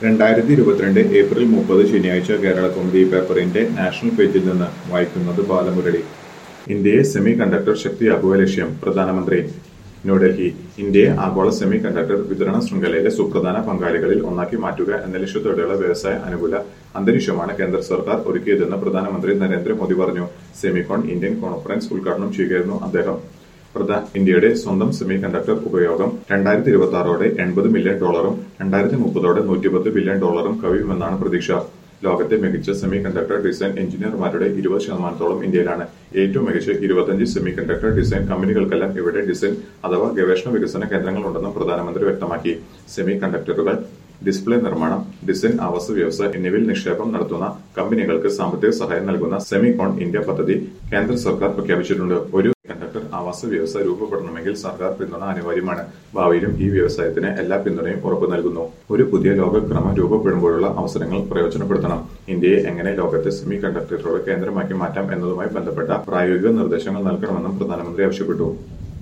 2022 April 30 ശനിയാഴ്ച കേരളകൗമുദി പേപ്പറിന്റെ national പേജിൽ നിന്ന് വായിക്കുന്നത് ബാലമുരളി. ഇന്ത്യയെ സെമി കണ്ടക്ടർ ശക്തിയാക്കുക ലക്ഷ്യം പ്രധാനമന്ത്രി. ന്യൂഡൽഹി. ഇന്ത്യയെ ആഗോള സെമി കണ്ടക്ടർ വിതരണ ശൃംഖലയിലെ സുപ്രധാന പങ്കാളികളിൽ ഒന്നാക്കി മാറ്റുക എന്ന ലക്ഷ്യത്തോടെയുള്ള വ്യവസായ അനുകൂല അന്തരീക്ഷമാണ് കേന്ദ്ര സർക്കാർ ഒരുക്കിയതെന്ന് പ്രധാനമന്ത്രി നരേന്ദ്രമോദി പറഞ്ഞു. സെമികോൺ ഇന്ത്യൻ കോൺഫറൻസ് ഉദ്ഘാടനം ചെയ്യുകയായിരുന്നു അദ്ദേഹം. ഇന്ത്യയുടെ സ്വന്തം സെമി കണ്ടക്ടർ ഉപയോഗം 2026ഓടെ $80 മില്യൺ, 2030ഓടെ $110 ബില്യൺ കവിയുമെന്നാണ് പ്രതീക്ഷ. ലോകത്തെ മികച്ച സെമി കണ്ടക്ടർ ഡിസൈൻ എഞ്ചിനീയർമാരുടെ 20% ഇന്ത്യയിലാണ്. ഏറ്റവും മികച്ച 25 സെമി കണ്ടക്ടർ ഡിസൈൻ കമ്പനികൾക്കെല്ലാം ഇവിടെ ഡിസൈൻ അഥവാ ഗവേഷണ വികസന കേന്ദ്രങ്ങളുണ്ടെന്നും പ്രധാനമന്ത്രി വ്യക്തമാക്കി. സെമി കണ്ടക്ടറുകൾ, ഡിസ്പ്ലേ നിർമ്മാണം, ഡിസൈൻ, ആവാസ വ്യവസായം എന്നിവയിൽ നിക്ഷേപം നടത്തുന്ന കമ്പനികൾക്ക് സാമ്പത്തിക സഹായം നൽകുന്ന സെമികോൺ ഇന്ത്യ പദ്ധതി കേന്ദ്ര സർക്കാർ പ്രഖ്യാപിച്ചിട്ടുണ്ട്. ഒരു കണ്ടക്ടർ ആവാസ വ്യവസായം രൂപപ്പെടണമെങ്കിൽ സർക്കാർ പിന്തുണ അനിവാര്യമാണ്. ഭാവിയിലും ഈ വ്യവസായത്തിന് എല്ലാ പിന്തുണയും ഉറപ്പു നൽകുന്നു. ഒരു പുതിയ ലോകക്രമം രൂപപ്പെടുമ്പോഴുള്ള അവസരങ്ങൾ പ്രയോജനപ്പെടുത്തണം. ഇന്ത്യയെ എങ്ങനെ ലോകത്തെ സെമി കണ്ടക്ടറുകളുടെ കേന്ദ്രമാക്കി മാറ്റാം എന്നതുമായി ബന്ധപ്പെട്ട പ്രായോഗിക നിർദ്ദേശങ്ങൾ നൽകണമെന്നും പ്രധാനമന്ത്രി ആവശ്യപ്പെട്ടു.